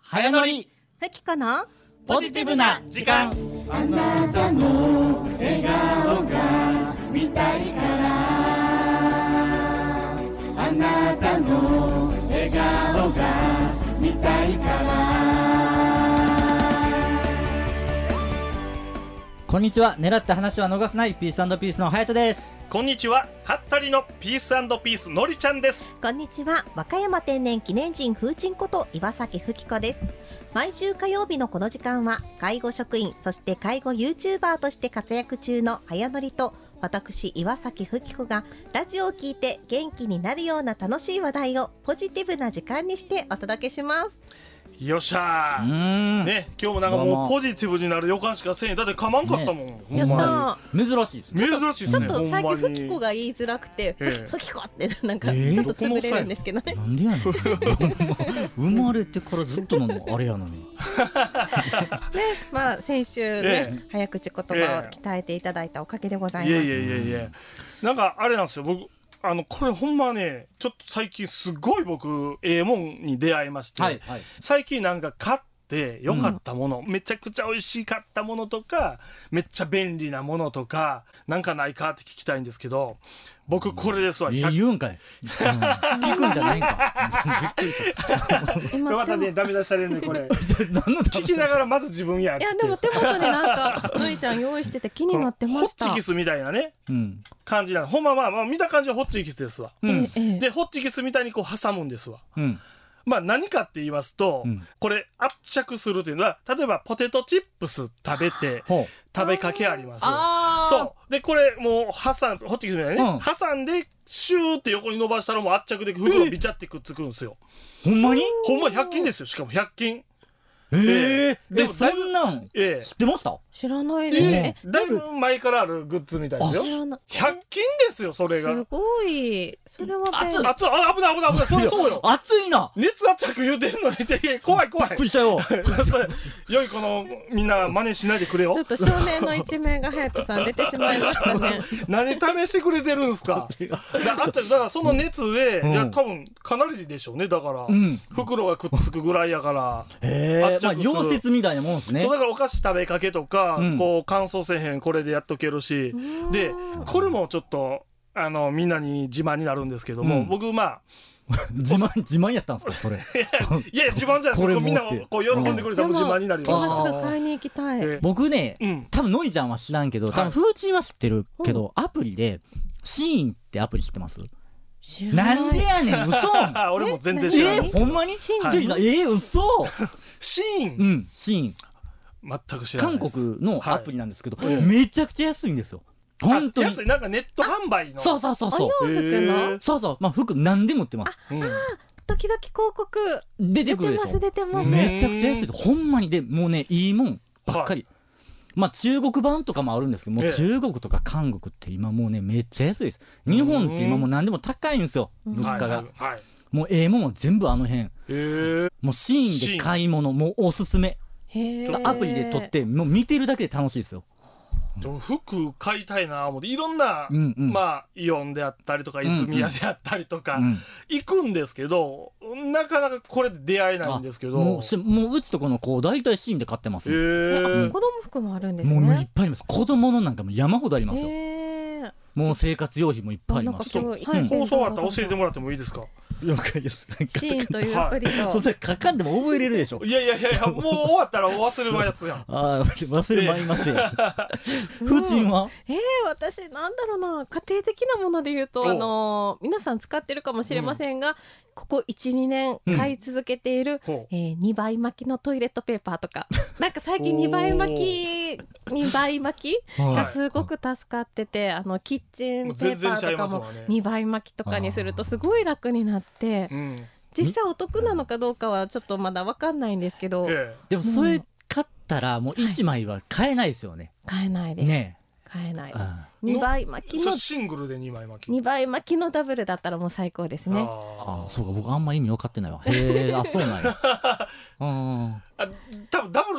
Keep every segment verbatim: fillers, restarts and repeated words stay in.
早乗りふきこのポジティブな時間。 あなたの笑顔が見たいからあなたの笑顔が見たいからこんにちは。狙った話は逃さないピース&ピースの隼人です。 こんにちは。はったりのピース&ピースのりちゃんです。 こんにちは。和歌山天然記念人風神こと岩崎ふきこです。毎週火曜日のこの時間は介護職員そして介護 YouTuber として活躍中の早乗りと私岩崎ふきこがラジオを聞いて元気になるような楽しい話題をポジティブな時間にしてお届けします。 よっしゃー、 うーん、 ね、今日もなんかもうポジティブになる予感しかせん。だって噛まんかったもん、ね、 やったー。珍しいですね。 珍しいですね。 ちょっと最近ふきこが言いづらくて、 ええ、 ふきこってなんかえーちょっと潰れるんですけどね、 なんでやねん生まれてからずっとのあれやのにね、まあ先週ね、 ええ、 早口言葉を鍛えていただいたおかげでございます。 いやいやいやいや、なんかあれなんですよ。僕あのこれほんまね、ちょっと最近すごい僕ええもんに出会いまして、 はいはい、 最近なんか買ってよかったもの、うん、めちゃくちゃ美味しかったものとかめっちゃ便利なものとかなんかないかって聞きたいんですけど、僕これですわ。 言うんかい、うん、聞くんじゃないんかびっくりした今またねダメ出しされるねこれ何の聞きながらまず自分やっつって。 いやでも手元になんかのりちゃん用意してて気になってました。 ホッチキスみたいなね、 うん、 感じなの。ほんままあまあ見た感じはホッチキスですわ、 うん、 ええ、 でホッチキスみたいにこう挟むんですわ、 うん、 まあ何かって言いますと、うん、これ圧着するというのは例えばポテトチップス食べて食べかけあります。そうでこれもう挟んホッチキスみたいにね、うん、挟んでシューって横に伸ばしたらもう圧着で袋ビチャってくっつくんですよ。 ほんまにほんまひゃく均ですよ。しかもひゃく均。 えー、えー、でもそんなん知ってました？ 知らないです、 えー、だいぶ前からあるグッズみたいですよ。ひゃく均ですよそれが。 すごい。それは熱い熱い、あ危ない危ない危ない。それそうよ。 熱いな。 熱圧着言うてんのに怖い怖い。 びっくりしたよ。 良い子のみんな真似しないでくれよ。 ちょっと少年の一面が隼人さん出てしまいましたね。 何試してくれてるんですか。だあっただからその熱で、うん、いや多分かなりでしょうね。だから、うん、袋がくっつくぐらいやから。 へー、まあ溶接みたいなもんですね。 そうだからお菓子食べかけとか、うん、こう乾燥せえへんこれでやっとけるし、でこれもちょっとあのみんなに自慢になるんですけども、うん、僕まあ自慢自慢やったんですかそれ。 いやいや自慢じゃないですか。みんなこう喜んでくれたら自慢になります。 今すぐ買いに行きたい。 えー、僕ね、うん、多分のりちゃんは知らんけど、多分風ちんは知ってるけど、はい、アプリでシーンってアプリ知ってます？ 知らない。 なんでやねん嘘。 俺も全然知らない。 えー、ほんまにシーン？はい、えー、嘘。 シーン、 うん、シーン全く知らないです。 韓国のアプリなんですけど、はい、めちゃくちゃ安いんですよ。本当に安い。なんかネット販売の。 そうそうそうそう。 お洋服の。 そうそう。まあ服何でも売ってます。 あ、うん、あ時々広告出てくるでしょ。 出てます出てます。 めちゃくちゃ安いです。ほんまにでもうねいいもんばっかり。はい、まあ中国版とかもあるんですけど、もう中国とか韓国って今もうねめっちゃ安いです。日本って今もう何でも高いんですよ。物価が。はいはい、もうええもんも全部あの辺。へー。もうシーンで買い物もうおすすめ。アプリで撮ってもう見てるだけで楽しいですよ。 でも服買いたいな思っていろんな、うんうん、まあイオンであったりとか泉屋であったりとか、うんうん、行くんですけどなかなかこれで出会えないんですけど、 もう、もううちとこの子大体シーンで買ってます。 えー、子供服もあるんですね。 もういっぱいあります。子供のなんかも山ほどありますよ。もう生活用品もいっぱいあります。 放送終わったら教えてもらってもいいですか？ 了解です。 シーンというアプリと、 はい、そんな書かんでも覚えれるでしょ。 いやいやいやもう終わったら忘れるやつやん。 あ忘れまいりますよ。ふーちんは？ えー、私なんだろうな、家庭的なもので言うとあのー、皆さん使ってるかもしれませんが、うん、ここ いちにねん買い続けている、うん、えー、にばい巻きのトイレットペーパーとかなんか最近にばい巻きにばい巻きがすごく助かってて、あのキッチンペーパーとかもにばい巻きとかにするとすごい楽になって、うん、実際お得なのかどうかはちょっとまだ分かんないんですけど、 ええ、でもそれ買ったらもういちまいは買えないですよね。 はい、買えないです、ね、買えないです。にばい巻きのシングルでにまい巻きにばい巻きのダブルだったらもう最高ですね。 ああそうか、僕あんま意味分かってないわ。へえあそうなんや。 あ多分ダブルの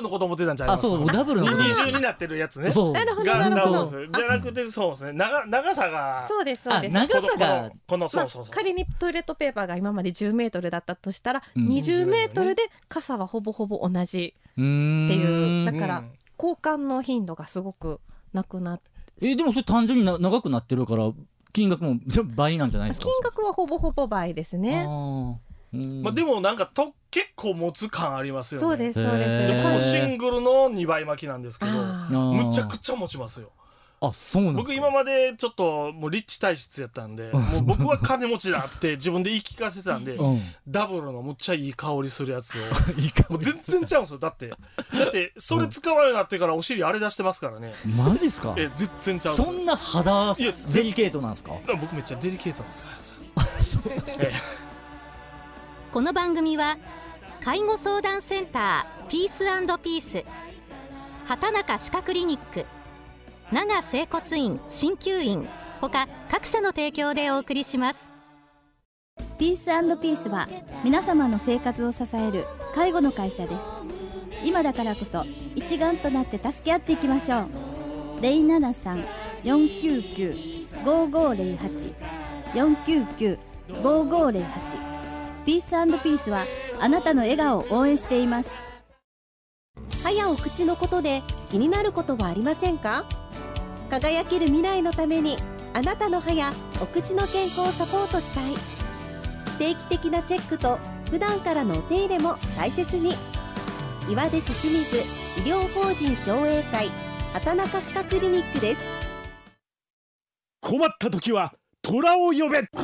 のこと思ってたんじゃないですか。 あそうダブルのこと二重になってるやつね。 そうなるほどがなるほど。 じゃなくてそうですね。長長さがそうですそうです。 長さがこのそうそうそう。 仮にトイレットペーパーが今までじゅうメートルだったとしたら、 うんにじゅうメートルで傘はほぼほぼ同じうーんっていうだからうん交換の頻度がすごくなくなってえでもそれ単純にな長くなってるから金額も倍なんじゃないですか。 金額はほぼほぼ倍ですね。 あーうんまあでもなんかと結構持つ感ありますよね。 そうですそうです。 へーこのシングルのにばい巻きなんですけど、 あーむちゃくちゃ持ちますよ。 あそうなんですか。 僕今までちょっともうリッチ体質やったんで、もう僕は金持ちだって自分で言い聞かせてたんで、 うんダブルのむっちゃいい香りするやつをいいかもう全然ちゃうんですよ。だってだってそれ使わようになってからお尻荒れ出してますからね。 マジっすか。 え全然ちゃうんですよ。 そんな肌いやデリケートなんですか。 僕めっちゃデリケートなんですよ。えこの番組は介護相談センターピース&ピース、畑中歯科クリニック、長整骨院鍼灸院ほか各社の提供でお送りします。 ピース&ピースは皆様の生活を支える介護の会社です。今だからこそ一丸となって助け合っていきましょう。 ゼロななさん よんきゅうきゅう ごごゼロはち よんきゅうきゅう ごごゼロはち。 ピース&ピースはあなたの笑顔を応援しています。 歯やお口のことで気になることはありませんか？輝ける未来のためにあなたの歯やお口の健康をサポートしたい。定期的なチェックと普段からのお手入れも大切に。岩出市清水医療法人商栄会畑中歯科クリニックです。 困った時は虎を呼べ。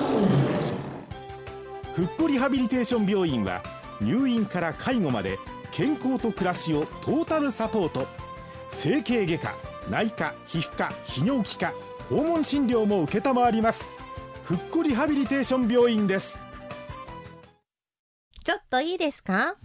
ふっこリハビリテーション病院は入院から介護まで健康と暮らしをトータルサポート。整形外科、内科、皮膚科、泌尿器科、訪問診療も承ります。ふっこリハビリテーション病院です。 ちょっといいですか？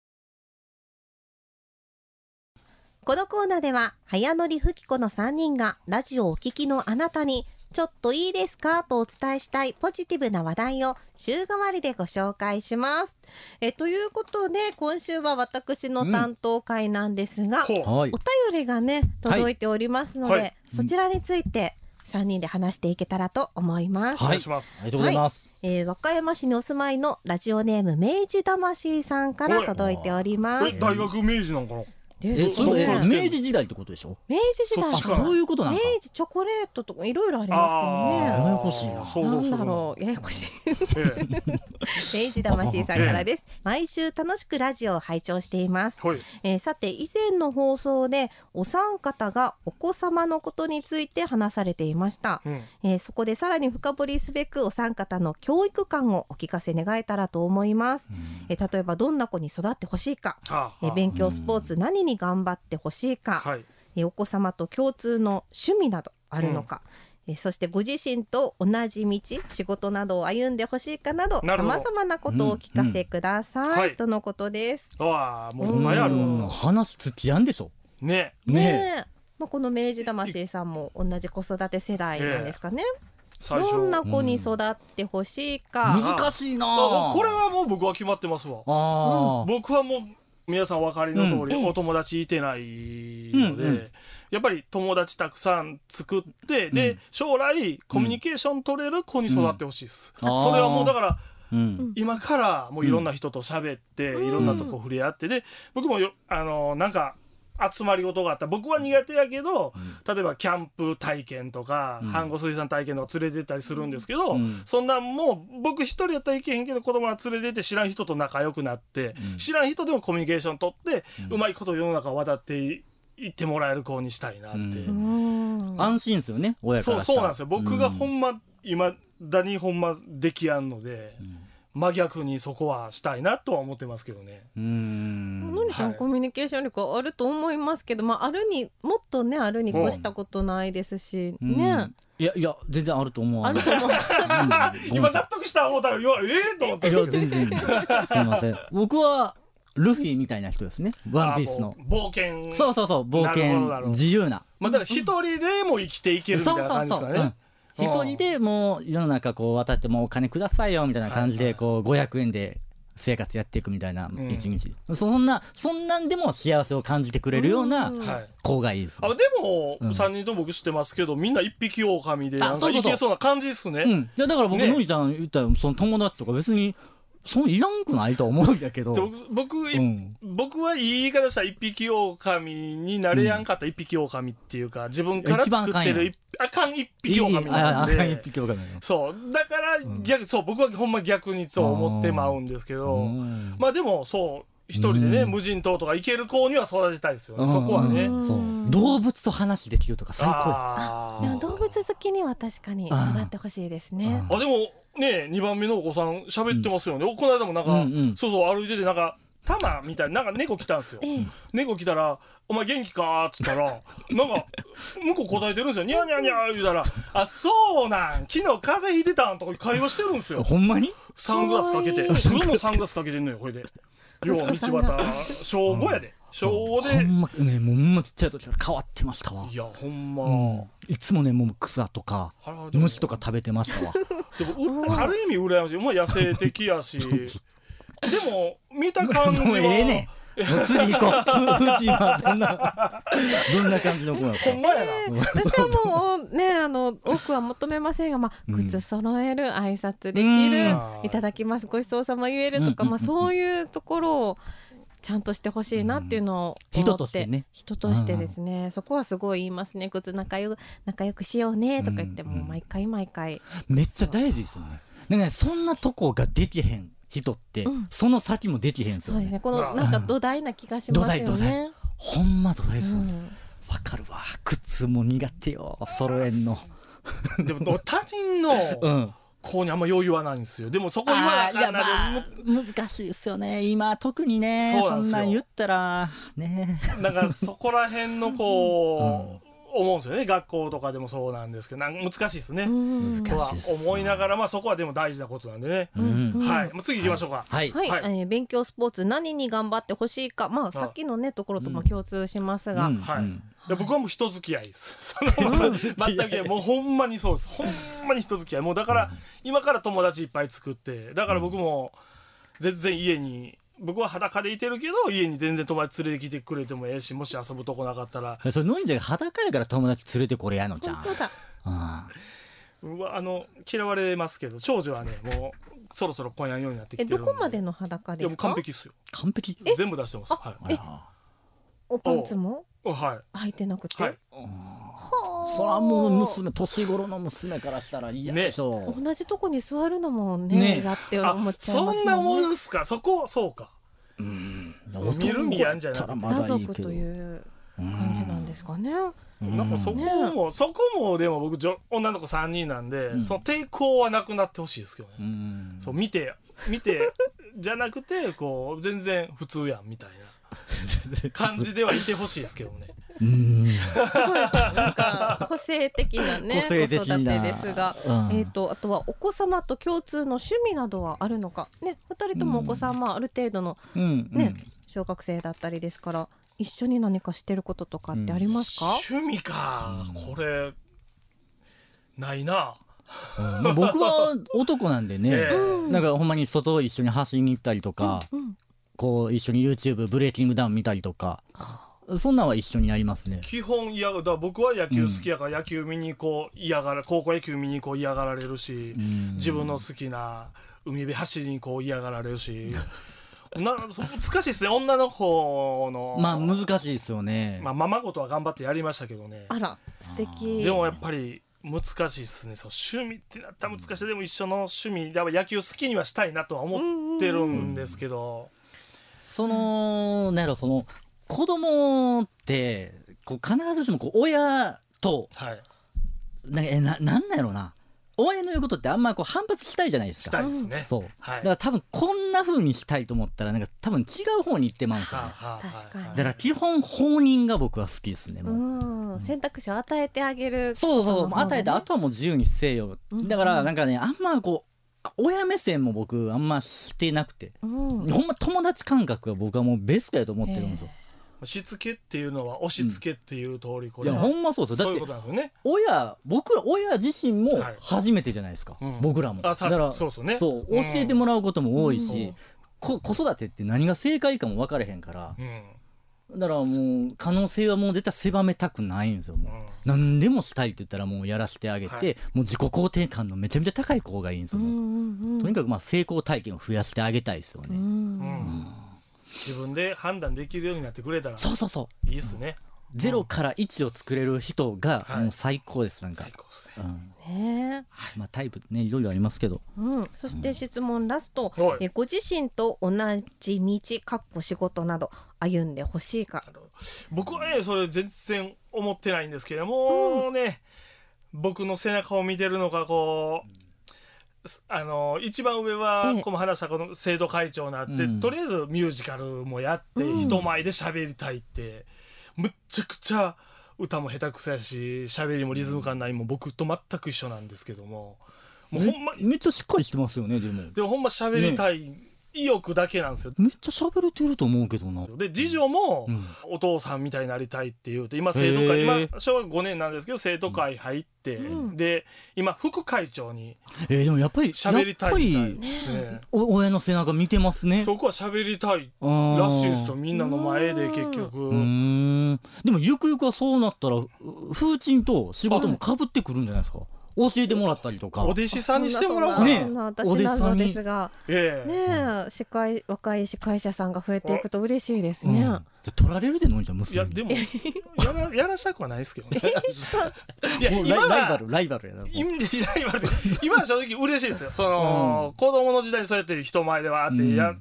このコーナーでは早乗りふきこのさんにんがラジオをお聞きのあなたにちょっといいですかとお伝えしたいポジティブな話題を週替わりでご紹介します。えということで今週は私の担当会なんですが、 ほうはいお便りがね届いておりますので、 はいそちらについてさんにんで話していけたらと思います。 お願いします。 ありがとうございます。 えー和歌山市にお住まいのラジオネーム明治魂さんから届いております。 え大学明治なんかな。 でえそれえそう明治時代ってことでしょ。 明治時代あそっちかそういうことなん明か。 治チョコレートとかいろいろありますややこしいなそうけどね。なんそうそうだろうややこしい。 ええ明治魂さんからです。毎週楽しくラジオを拝聴しています。 はい。 えーさて以前の放送でお三方がお子様のことについて話されていました。 うんえーそこでさらに深掘りすべくお三方の教育観をお聞かせ願えたらと思います。えー例えばどんな子に育ってほしいか、 はあえー勉強スポーツ何に頑張ってほしいか、 はい。 えーお子様と共通の趣味などあるのか、えーそしてご自身と同じ道仕事などを歩んでほしいかなどさなるほどまざまなことをお聞かせください、 うんはいとのことです。 ああもういっぱいあるうんわ。 話つきやんでしょ。 ね。 ねえまあ、この明治魂さんも同じ子育て世代なんですかね、 最初。 どんな子に育ってほしいか、 難しいなあこれはもう僕は決まってますわ。 あー僕はもう皆さんお分かりの通り、 うんお友達いてないので、 うんうんやっぱり友達たくさん作って、でうん将来コミュニケーション取れる子に育ってほしいです、 うんあーそれはもうだからうん今からもういろんな人と喋って、 うんいろんなとこ触れ合ってで僕もよあのなんか集まり事があったら僕は苦手やけど、例えばキャンプ体験とか、 うん飯盒水産体験とか連れてったりするんですけど、 うんそんなんもう僕一人やったらいけへんけど子供が連れてって知らん人と仲良くなって、 うん知らん人でもコミュニケーション取って、 ううんまいこと世の中を渡っていいってもらえる子にしたいなって、 うんうん安心ですよね親かそうらしたら。 そうなんですよ僕がほんま今だにほんまできやんので、真逆にそこはしたいなとは思ってますけどね。 うーんのりちゃん、 はいコミュニケーション力あると思いますけど、まあ、あるにもっとねあるに越したことないですし、 うんねいやいや全然あると思わない。 あると思ううん今納得した思ったらいやええと思っていや全然すいません。僕はルフィみたいな人ですね。ワンピースの。 あもう冒険そうそうそう冒なるほどなるほ険ど自由な。 まあだから一人でも生きていけるみたいな感じですかね。 うん一人でもう世の中こう渡ってもうお金くださいよみたいな感じでこうごひゃくえんで生活やっていくみたいなうん一日、そんなそんなんでも幸せを感じてくれるようなうんはい子がいいです、 あでも、 うんさんにんとも僕知ってますけどみんな一匹狼でなんかあそうそうそういけそうな感じですね。 うん、いやだから僕、 ねのりちゃん言ったらその友達とか別にそのいらんくないとは思うんだけど、 そう僕、 うん僕はいい言い方したら一匹狼になれやんかった一匹狼っていうか自分から作ってる一あかん一匹狼なんいいああでかん一匹狼なのそうだから逆、そう僕はほんま逆にそう思ってまうんですけど、 うんまあでもそう一人でね、 うん無人島とか行ける子には育てたいですよね、 うんそこはね。 うんそう動物と話できるとか最高やあーでも動物好きには確かになってほしいですね。 あでもねにばんめのお子さん喋ってますよね、この間もなんか、 うんうんそうそう歩いててなんかタマみたいななんか猫来たんですよ、 ええ猫来たら「お前元気か?」っつったらなんか向こう答えてるんですよ「ニャーニャーニャー」言うたら「あそうなん昨日風邪ひいてたん」とか会話してるんですよ。 ほんまにサングラスかけてそれもサングラスかけてんのよこれで。よう道端小ごやで小ごで、 ほんまねもうほんまちっちゃい時から変わってましたわ、 いやほんま、 うん、いつもねもう草とかあらでも虫とか食べてましたわでもうある意味羨ましい、まあ、野生的やしでも見た感じはもうええねんもう次行こうふ藤井はどんなどんな感じの子なのかほんまやな、 私はもうねあの多くは求めませんが、まあ、 うん靴揃える挨拶できる、 うんいただきますごちそうさま言えるとか、 うんまあ、そういうところをちゃんとしてほしいなっていうのを思って、 人としてね人としてですね、そこはすごい言いますね。靴仲良く仲良くしようねとか言っても、 うん毎回毎回めっちゃ大事ですよね。なんかねそんなとこができへん人って、 うんその先もできへんすよね。 そうですね、このなんか土台な気がしますよ土台土台ね。 ほんま土台ですよね。 うんわかるわ靴も苦手よ揃えんの。 でも他人のうん。 子にあんま余裕はないんですよ。でもそこ言わなあかんな、 あーいやでもまあ難しいですよね今特にねそうなんですよそんなん言ったらねなんかそこら辺のこう、思うんですよね。学校とかでもそうなんですけどなんか難しいですね、 うんとは難しいっす思いながら、まあそこはでも大事なことなんでね、 うんうんはい、もう次行きましょうか。 はいはい、 はいえー勉強スポーツ何に頑張ってほしいか、まあさっきのねところとも共通しますが、 うんはいうんいや僕はもう人付き合いです。その全くもうほんまにそうです。ほんまに人付き合い。もうだから今から友達いっぱい作って、だから僕も全然家に僕は裸でいてるけど家に全然友達連れてきてくれてもええし、もし遊ぶとこなかったら、 それのりちゃんが裸やから友達連れてこれやのじゃん本当だ。 うんうわあの嫌われますけど長女はねもうそろそろ来やんようになってきえてるんで。 どこまでの裸いやもうですか？ 完璧っすよ。 完璧全部出してます。はあらおパンツもい。はい。 履いてなくて、 はい。 そらもう娘年頃の娘からしたら嫌でしょ、 同じとこに座るのもねねやってあ思っちゃいますそんな思もんね。 うんすか。そこそうか。 うんそう見る見やんじゃなくて男やったらまだいいけど裸族という感じなんですかね。 うんなんかそこも、そこもでも僕じょ女の子さんにんなんで、 うんその抵抗はなくなってほしいですけどね、 うんそう見て見てじゃなくてこう全然普通やんみたいな感じではいてほしいですけどね。 うんすごいなんか個性的なね個性的な子育てですが、 うんえー、とあとはお子様と共通の趣味などはあるのかね、ふたりともお子さんはある程度のうんね、小学生だったりですから一緒に何かしてることとかってありますか？ 趣味か、これないな。 うんまあ僕は男なんでね、 ええなんかほんまに外一緒に走りに行ったりとか、 うんこう一緒に YouTube ブレイキングダウン見たりとか、そんなんは一緒にやりますね。 基本嫌がだから僕は野球好きやから野球見に行こう嫌がら高校野球見に行こう嫌がられるし、 うん自分の好きな海辺走りに行こう嫌がられるしな難しいですね女の子のまあ難しいですよね。 まあ、ままごとは頑張ってやりましたけどね。 あら素敵。 でもやっぱり難しいですね。そう趣味ってなったら難しい。でも一緒の趣味やっぱ野球好きにはしたいなとは思ってるんですけど、 そのなんやろその子供ってこう必ずしもこう親とはいなえななんなんやろな、親の言うことってあんまこう反発したいじゃないですしか。 たいですね。 そうはいだから多分こんな風にしたいと思ったらなんか多分違う方に行ってまうんですよね。 はあはあ確かにだから基本放任が僕は好きですね。もううん選択肢を与えてあげる。 そうそう、もう与えてあととはもう自由にせえよ、 うんだからなんかねあんまこう親目線も僕あんましてなくて、 うんほんま友達感覚が僕はもうベストやと思ってるんですよ、 しつけっていうのは押し付けっていう通りこれはいやほんまそうですよ。 そういうだってことなんですよね。 親僕ら親自身もはい初めてじゃないですか、 うん僕らもあさだからそうそうね。 そう教えてもらうことも多いし、 こ子育てって何が正解かも分からへんから、 うん、 だからもう可能性はもう絶対狭めたくないんですよ。もう、うん、何でもしたいって言ったらもうやらせてあげて、はい、もう自己肯定感のめちゃめちゃ高い子がいいんですよ。もう、うんうんうん、とにかくまあ成功体験を増やしてあげたいですよね。うんうん、 自分で判断できるようになってくれたらそうそうそういいですね。 ゼロからいちを作れる人がもう最高です。なんか最高ですね。 うんねまあ、タイプねいろいろありますけど、 うん、そして質問ラスト、うん、えご自身と同じ道かっこ仕事など歩んでほしいか。 僕はねそれ全然思ってないんですけども、うん、ね僕の背中を見てるのがこうあの一番上はこの話したこの生徒会長になって、ええ、とりあえずミュージカルもやって、うん、人前で喋りたいってむっちゃくちゃ歌も下手くそやし喋りもリズム感ないも僕と全く一緒なんですけども、もうほんまめっちゃしっかりしてますよね。でもでもほんま喋りたい、ね、意欲だけなんですよ。 めっちゃ喋れてると思うけどな。 で次女も、うん、お父さんみたいになりたいって言うて今生徒会今小学ごねんなんですけど生徒会入って、うん、で今副会長にえー、でもやっぱり喋りたいみたい、 ね、親の背中見てますね。 そこは喋りたいらしいですよ。みんなの前で結局うーんでもゆくゆくはそうなったら風鎮と仕事もかぶってくるんじゃないですか。教えてもらったりとかお弟子さんにしてもらうね。私謎ですが、 えー、ね司会若い司会者さんが増えていくと嬉しいですね。うん、 取られるでのんじゃん娘に。 いやでもやらやらしたくはないですけどね。 いや今はライバルライバルやな。 今ライバル今は正直嬉しいですよ。その、うん、子供の時代にそうやって人前でわーってやって。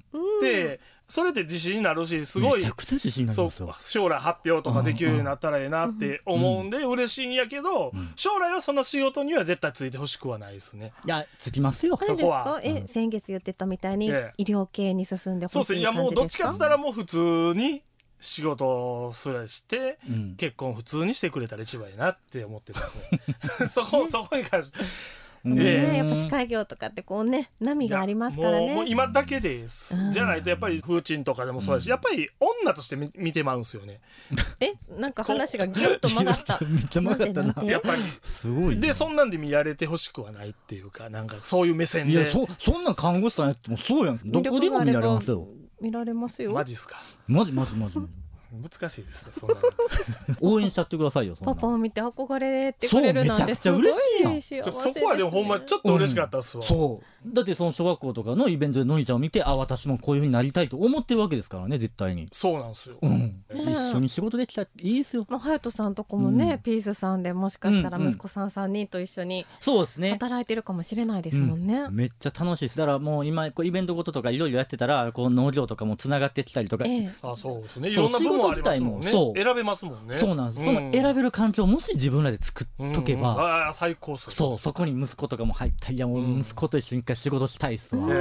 うんそれって自信になるしすごいめちゃくちゃ自信になりますよ。 そう将来発表とかできるようになったらええなって思うんで嬉しいんやけど、うん、将来はその仕事には絶対ついてほしくはないですね。 いやつきますよ。 そこはえ、うん、先月言ってたみたいに医療系に進んでほしい感じですか。そうですね。いやもうどっちかって言ったらもう普通に仕事をすらして、うん、結婚普通にしてくれたら一番いいなって思ってますね。そこそこに関してね、やっぱ司会業とかってこうね波がありますからね。 もう、もう今だけです、うん、じゃないとやっぱり風鎮とかでもそうだし、うん、やっぱり女として 見, 見てまうんですよね。 えなんか話がギュッと曲がっためっちゃ曲がったな。 やっぱりすごいでそんなんで見られてほしくはないっていうかなんかそういう目線で。 いや そ, そんな看護師さんやってもそうやん。どこでも見られますよ。 見られますよ。 マジっすか。 マジマジマジ難しいですね。そんな応援しちゃってくださいよ。そんなパパを見て憧れてくれるなんてすごい嬉しい。 そこはでもほんまちょっと嬉しかったっすわ、 うん、そうだってその小学校とかのイベントでのりちゃんを見てあ私もこういう風になりたいと思ってるわけですからね絶対に。 そうなんですよ、 うんね、一緒に仕事できたらいいですよ。 まあ、隼人さんとこもね、うん、ピースさんでもしかしたら息子さんさんにんと一緒に働いてるかもしれないですもんね、 うんうん、めっちゃ楽しいです。だからもう今こうイベントごととかいろいろやってたらこう農業とかもつながってきたりとか、 ええ、あそうですね。いろんな部分ありますもんね。選べますもんね。 そうなんです、うん、その選べる環境をもし自分らで作っとけば、 うんうん、あ最高っす。 そうそこに息子とかも入ったりいやもう息子と一緒に一回仕事したいっすわ、うん、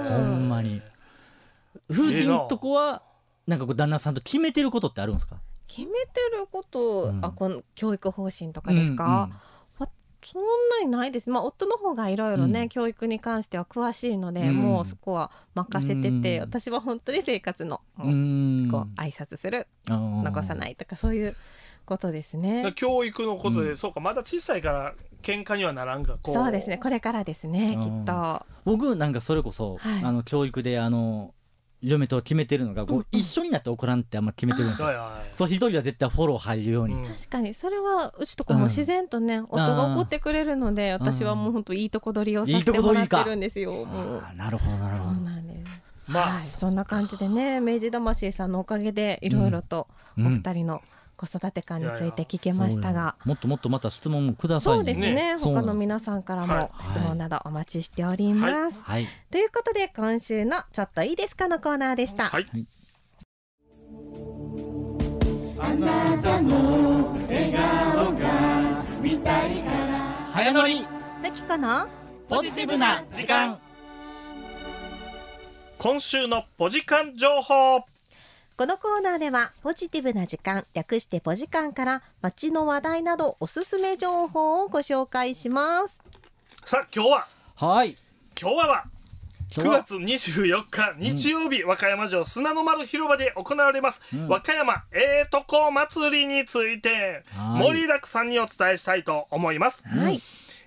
ほんまに。風神のとこはなんかこう旦那さんと決めてることってあるんですか。 決めてること、うん、あこの教育方針とかですか、うんうんそんなにないです。まあ、夫の方がいろいろね、うん、教育に関しては詳しいので、うん、もうそこは任せてて、うん、私は本当に生活の、うん、こう挨拶する、うん、残さないとかそういうことですね。 教育のことで、うん、そうかまだ小さいから喧嘩にはならんがこう。 そうですねこれからですねきっと。 僕なんかそれこそ、はい、あの教育であの嫁と決めてるのがこう、うん、一緒になって怒らんってあんま決めてるんですよ。そう一人は絶対フォロー入るように、 うん、確かにそれはうちとこも自然とね、うん、夫が怒ってくれるので私はもう本当いいとこ取りをさせてもらってるんですよ。いいもうなるほどなるほど。 そうなんです、まあはい、そんな感じでね明治魂さんのおかげでいろいろとお二人の子育て観について聞けましたが、いやいやもっともっとまた質問もくださいね。 そうですね、ね他の皆さんからも質問などお待ちしております、はいはい、ということで今週のちょっといいですかのコーナーでした、はい、 あなたの笑顔が見たいから早乗りなきこのポジティブな時間。 今週のポジカン情報。 このコーナーではポジティブな時間略してポジカンから街の話題などおすすめ情報をご紹介します。 さあ今日ははい今日ははくがつにじゅうよっか日曜日、うん、和歌山城砂の丸広場で行われます、うん、和歌山ええとこ祭りについて盛りだくさんにお伝えしたいと思います、 はい、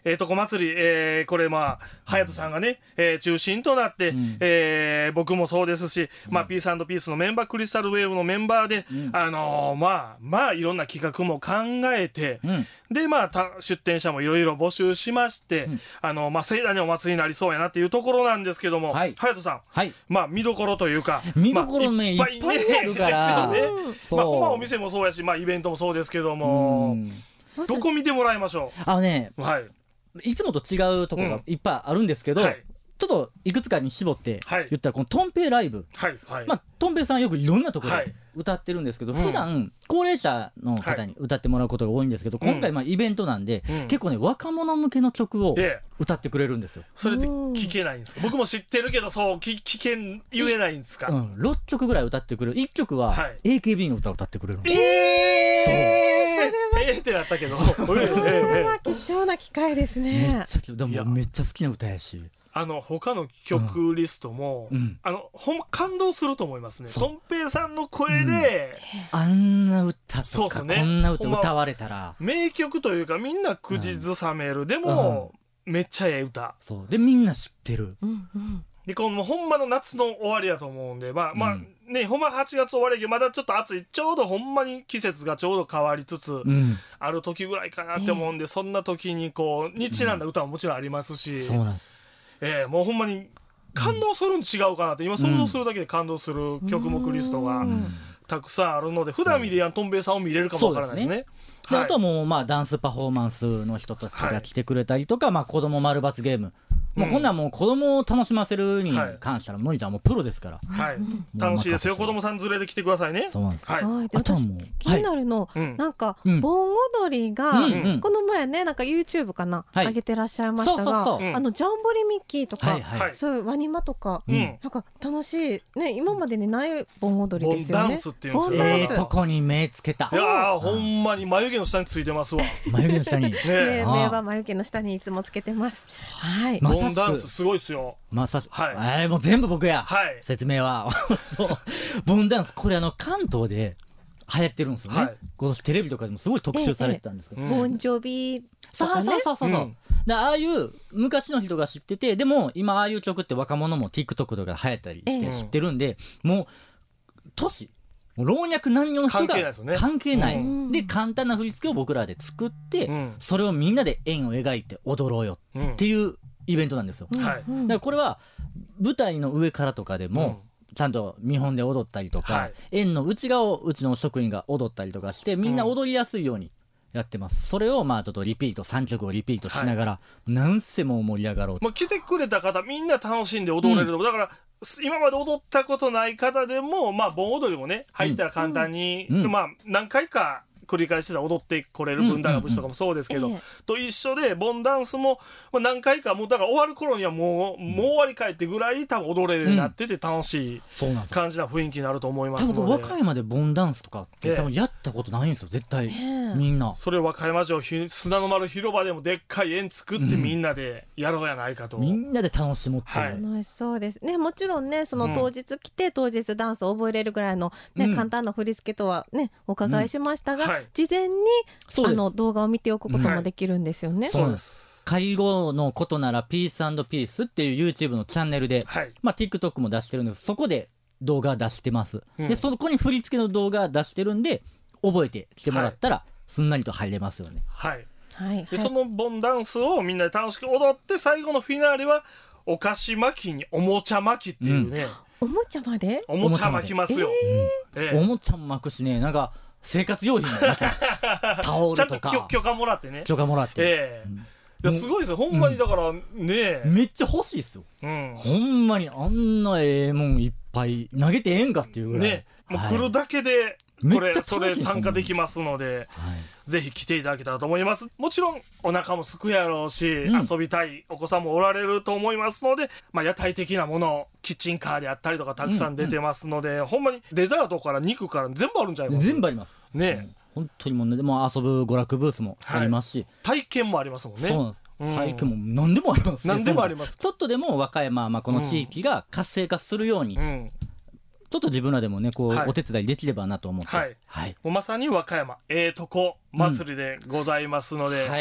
えーとこ祭り、えーこれまあ隼人さんがね、えー中心となって、 うんえー僕もそうですし、まあ、ピース&ピースのメンバークリスタルウェーブのメンバーで、 うんあのーまあまあいろんな企画も考えて、 うんでまあた出店者もいろいろ募集しまして、 うんあのまあ盛大にお祭りになりそうやなっていうところなんですけども、 はい隼人さん、 はいまあ見どころというか見どころね、 まあいっぱいあるからですよね。 そうまあほんまお店もそうやし、まあイベントもそうですけども、 うんどこ見てもらいましょあのねう。はいいつもと違うところがいっぱいあるんですけど、 はいちょっといくつかに絞ってはい言ったらこのトンペイライブ、 はいはい。 まあトンペイさんよくいろんなところではい歌ってるんですけど、 うん普段高齢者の方に歌ってもらうことが多いんですけど、 うん今回まあイベントなんで、 うん結構ね若者向けの曲をええ歌ってくれるんですよ。 それって聞けないんですか。僕も知ってるけどそう聞聞けん言えないんですか。 うん、ろっきょくぐらい歌ってくれるいっきょくははいエーケービー の歌を歌ってくれるんですえよ。 えー、えーってなったけど、 それええは貴重な機会ですめねっちゃでいやもめっちゃ好きな歌やし、 あの他の曲リストも、 うんあのほんま感動すると思いますね。 そうとんぺいさんの声で、 あんな歌とか、 そうっすねこんな歌ほんま歌われたら名曲というかみんな口ずさめる、でも、めっちゃええ歌そうでみんな知ってる。 うんうんでこのほんまの夏の終わりやと思うんで、まあまあ、 うんねほんまはちがつ終わりやけどまだちょっと暑い、ちょうどほんまに季節がちょうど変わりつつうん、 ある時ぐらいかなって思うんで、そんな時にこうにちなんだ歌ももちろんありますし、 そうなんです。 ええもうほんまに感動するん違うかなって、今想像するだけで感動する曲目リストがうんたくさんあるので、普段見れやんとんべいさんを見れるかもわからないですね。 ではいあとはもうまあダンスパフォーマンスの人たちが来てくれたりとか、まあ子供丸抜ゲーム、もうこんなんもう子供を楽しませるに関したらのりちゃんもうプロですから。 はい、楽しいですよ。子供さん連れてきてくださいね。 そうなんです。 はい。 はい、で私あとはもう気になるの、 うんなんか、 うん盆踊りが、 うんうんこの前ねなんか YouTube かな、 はい上げてらっしゃいましたが、 そうそうそううんあのジャンボリミッキーとか、 はいはいはいそういうワニマとか、 うん。 なんか楽しいね今までにない盆踊りボンですよね。 ダンスっていうんですよ盆ダンスええとこに目つけたい。やーほんまに眉毛の下についてますわ。ね眉毛の下に。 ねえ。 あー名場眉毛の下にいつもつけてます。はい。 まボンさしくダンスすごいですよ。 まさしく、 はいえーもう全部僕や。 はい。 説明はそうボンダンスこれあの関東で流行ってるんですよね、 はい今年テレビとかでもすごい特集されてたんですけど、 うんボンジョビとそうかね。 そうそうそうそう、 うんでああいう昔の人が知っててでも今ああいう曲って若者も TikTok とかで流行ったりしええて知ってるんで、もう年もう老若男女の人が関係ないですよね関係ない、 うんで簡単な振り付けを僕らで作って、 うんそれをみんなで円を描いて踊ろうようんっていうイベントなんですよ、 うんはいうんだからこれは舞台の上からとかでも、ちゃんと見本で踊ったりとか、 はい円の内側をうちの職員が踊ったりとかしてみんな踊りやすいようにやってます、それをまあちょっとリピートさんきょくをリピートしながら、なんせもう盛り上がろうと。 もう来てくれた方みんな楽しんで踊れると思う、だから今まで踊ったことない方でもまあ盆踊りもね入ったら簡単に、 うんうんまあ何回か繰り返してたら踊ってこれる分断の武士とかもそうですけど、 ええと一緒で盆ダンスもまあ何回かもうだから終わる頃にはもう、もう終わりかいってぐらい多分踊れるようになってて楽しいそうなんですよ感じな雰囲気になると思いま多分すので、 和歌山でボンダンスとかって、 ええ多分やったことないんですよ絶対、 ねえみんな。 それを和歌山城ひ砂の丸広場でもでっかい円作ってみんなでやろうやないかと、 みんなで楽しもうっていう、 はい楽しそうですね。もちろんねそうんの当日来て、当日ダンスを覚えれるぐらいの、ねうん簡単な振り付けとはねお伺いしましたが、 うんはい事前にそうですあの動画を見ておくこともできるんですよね。 そうです介護のことならピース&ピースっていう YouTube のチャンネルで、 はいまあ、TikTok も出してるんですそこで動画出してます、 うんでそこに振り付けの動画出してるんで覚えてきてもらったら、すんなりと入れますよね。 はいはい、はいでその盆ダンスをみんなで楽しく踊って最後のフィナーレはお菓子巻きにおもちゃ巻きっていうね、 おもちゃまでおもちゃ巻きますよ、ええおもちゃも巻くしねなんか生活用品も巻きますタオちゃんルとかと許許可もらってね許可もらって、 ええうんいやすごいですよほんまにだからねえ、 めっちゃ欲しいっすようんほんまにあんなええもんいっぱい投げてええんかっていうぐらい、 ねもうはい来るだけでこれめっちゃ楽しいそれ参加できますのではいぜひ来ていただけたらと思います。もちろんお腹もすくやろうし、 うん遊びたいお子さんもおられると思いますので、まあ、屋台的なものキッチンカーであったりとかたくさん出てますので、ほんまにデザートから肉から全部あるんじゃないます全部ありますね、 本当にもうねでも遊ぶ娯楽ブースもありますし、 体験もありますもんね。 そうなんですうん体験も何でもありますね何でもありますちょっとでも和歌山、まあ、この地域が活性化するように、 うん、 ちょっと自分らでもねこう、 はいお手伝いできればなと思ってはいはい、 もうまさに和歌山ええとこ祭りでございますので、 はい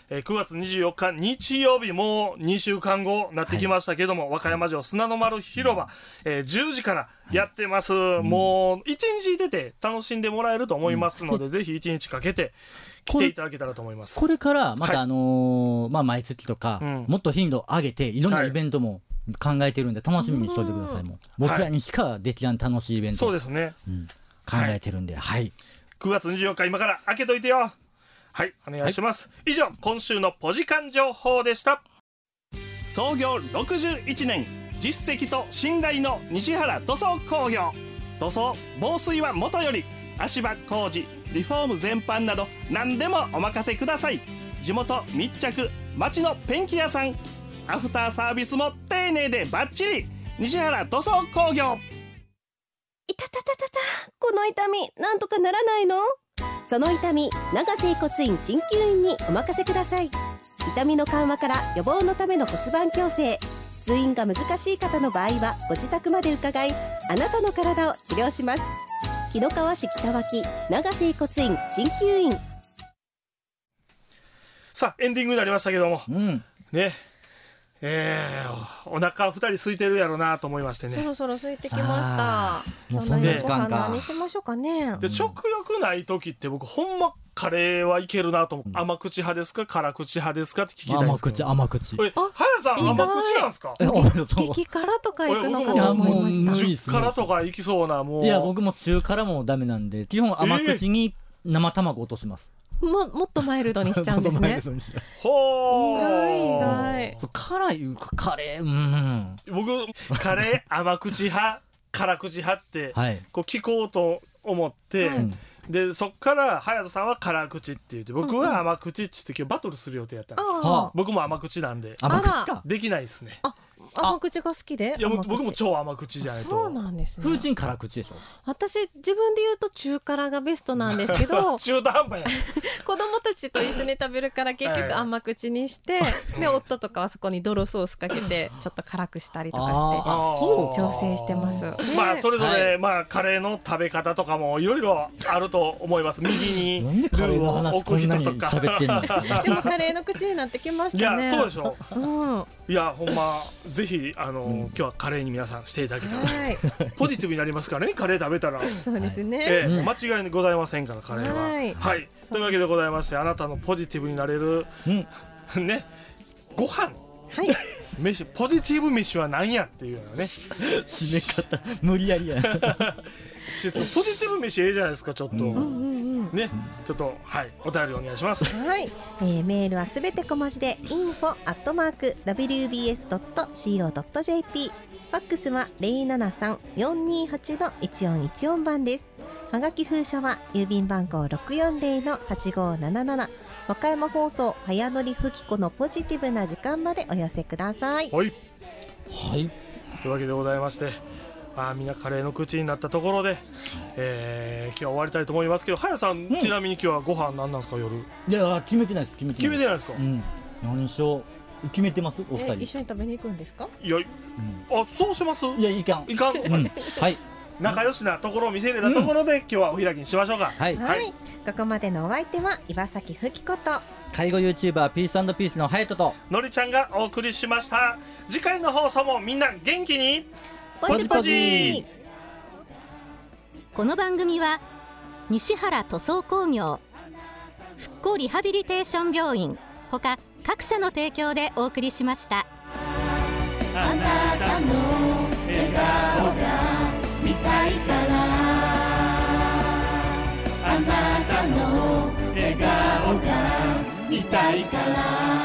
えー、くがつにじゅうよっか日曜日、もうにしゅうかんごなってきましたけども、はい、和歌山城砂の丸広場、えー、じゅうじからやってます、はい、もういちにち出て楽しんでもらえると思いますので、うん、ぜひいちにちかけて来ていただけたらと思います。 これからまた、あのーはい、まあ、毎月とか、うん、もっと頻度上げていろんなイベントも考えてるんで楽しみにしておいてください。もう僕らにしかできない楽しいイベント、 そうですね、 うん、考えてるんで、はい、はい、 くがつにじゅうよっか今から開けといてよ。はい、お願いします、はい、以上今週のポジカン情報でした。創業ろくじゅういちねん、実績と信頼の西原塗装工業。塗装、防水はもとより、足場工事、リフォーム全般など何でもお任せください。地元密着、町のペンキ屋さん、アフターサービスも丁寧でバッチリ、西原塗装工業。 いたたたたた、この痛みなんとかならないの？その痛み、長瀬骨院鍼灸院にお任せください。痛みの緩和から予防のための骨盤矯正、通院が難しい方の場合はご自宅まで伺い、あなたの体を治療します。紀の川市北脇長瀬骨院鍼灸院。 さあエンディングになりましたけども、 うん、 ね、えー、お腹ふたり空いてるやろなと思いましてね。 そろそろ空いてきました。 もうそんな時間か。 何しましょうかね。 で、食欲ない時って僕ほんまカレーはいけるなと思う、うん、甘口派ですか辛口派ですかって聞きたいんですけど。 甘口甘口。 え、はやさん甘口なんですか？ 激辛とかいくのかな思いました。 中辛とかいきそうな。もういや僕も中辛もダメなんで基本甘口に生卵落とします。 も, もっとマイルドにしちゃうんですね。 ほー、意外意外。 そう辛いカレー、うん、 僕カレー甘口派辛口派って、はい、こう聞こうと思って、はい、でそっから隼人さんは辛口って言って僕は甘口って言って今日バトルする予定やったんです、うんうん、僕も甘口なんで。 甘口かできないですね。 あ、甘口が好きで。 いや僕も超甘口じゃないと。 そうなんですね。 風神辛口でしょ。 私自分で言うと中辛がベストなんですけど中途半端や子供たちと一緒に食べるから結局甘口にして、で夫とかはそこに泥ソースかけてちょっと辛くしたりとかして調整してます。 まあそれぞれ、はい、まあカレーの食べ方とかもいろいろあると思います。右にルーを置く人とかでもカレーの口になってきましたね。 いやそうでしょ、 うん、 いやほんまぜひあの、うん、今日はカレーに皆さんしていただけたら、はい、ポジティブになりますからね。カレー食べたらそうですね、 えー、間違いございませんからカレーは、はい、はい、というわけでございまして、あなたのポジティブになれる、うん、ね、ご飯、はい飯、ポジティブ飯は何やっていうようなね締め方無理やりやポジティブ飯ええじゃないですか。ちょっと、うんうんうん、ね、ちょっとはいお便りお願いします。 はい、えー、メールはすべて小文字で インフォ アットマーク ダブリュービーエス ドット シーオー ドット ジェーピー、 ファックスは ゼロななさん よんにはち のいちよんいちよん 番です。はがき封書は郵便番号 ろくよんゼロ のはちごなななな、和歌山放送早乗りふきこのポジティブな時間までお寄せください。 はい、 はい、 というわけでございまして、あみんなカレーの口になったところで、えー、今日は終わりたいと思いますけど、はやさん、うん、ちなみに今日はご飯何なんですか夜？ いや決めてないです。決めてない決めてないですか？ うん、何しよう決めてます？お二人一緒に食べに行くんですか？ いや、うん、あそうします？ いやいかんいかん、うん、 はい、 仲良しなところを見せれたところで、うん、今日はお開きにしましょうか。 はい、 はい、ここまでのお相手は岩崎ふきこと介護 YouTuber ピース&ピースの隼人とのりちゃんがお送りしました。次回の放送もみんな元気にポジポジ。 この番組は西原塗装工業、復興リハビリテーション病院ほか各社の提供でお送りしました。 あなたの笑顔が見たいから、あなたの笑顔が見たいから